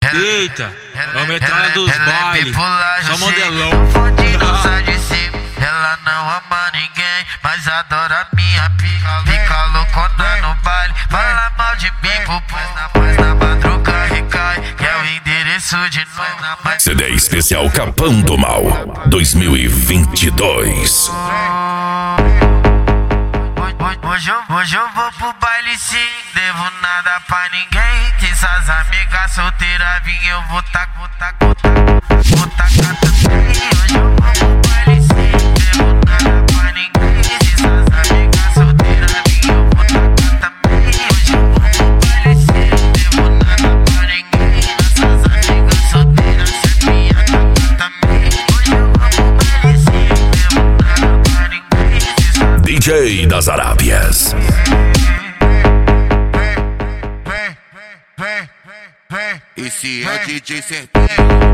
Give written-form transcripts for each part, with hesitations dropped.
Eita, é o metralha dos bailes, só modelão. Ela não ama ninguém, mas adora minha pica. Fica loucona no baile, fala mal de mim, mas na madruga recai. Que é o endereço de nós. CD especial Capão do Mal 2022. Hoje eu vou pro baile sim, devo nada pra ninguém. Que essas amigas solteiras vim, eu vou tacar também. Hoje eu vou pro baile sim, devo nada pra ninguém. Que essas amigas solteiras vim, eu vou tacar também. Hoje eu vou pro baile sim, devo nada pra ninguém. Essas amigas solteiras sempre ia tacar também. Hoje eu vou pro baile sim, devo nada pra ninguém. DJ das Arábias. Esse é DJ certinho.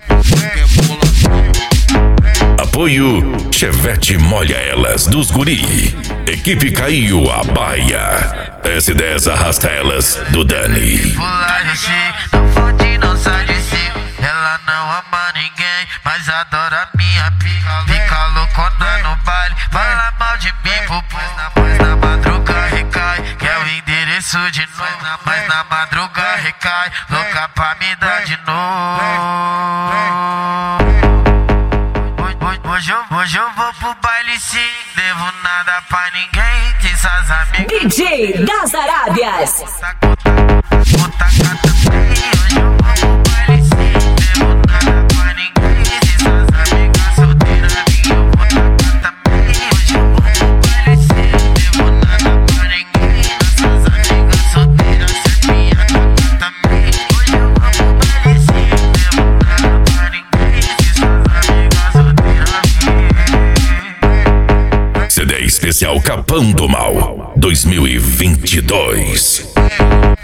Apoio Chevette Molha Elas dos Guri. Equipe Caiu a Baia. S10 Arrasta Elas do Dani. Não fode, não sai de cima. Ela não ama ninguém, mas adora minha pica. Fica loucona no baile, fala mal de mim, mas na madruga recai. Que é o endereço de nós, mas na madruga recai. Louca pra me dar de novo. Hoje eu vou pro baile sim, devo nada pra ninguém. Que essas amigas DJ das Arábias. Vou tacar também. Hoje eu vou pro baile sim, devo nada pra ninguém. Que essas amigas solteiras vim, eu vou tacar também. Hoje eu vou pro baile sim, devo nada pra ninguém. Essas amigas solteiras sempre ia tacar também. Hoje eu vou pro baile sim, devo nada pra ninguém. Que essas amigas solteiras CD especial Capão do Mal 2022.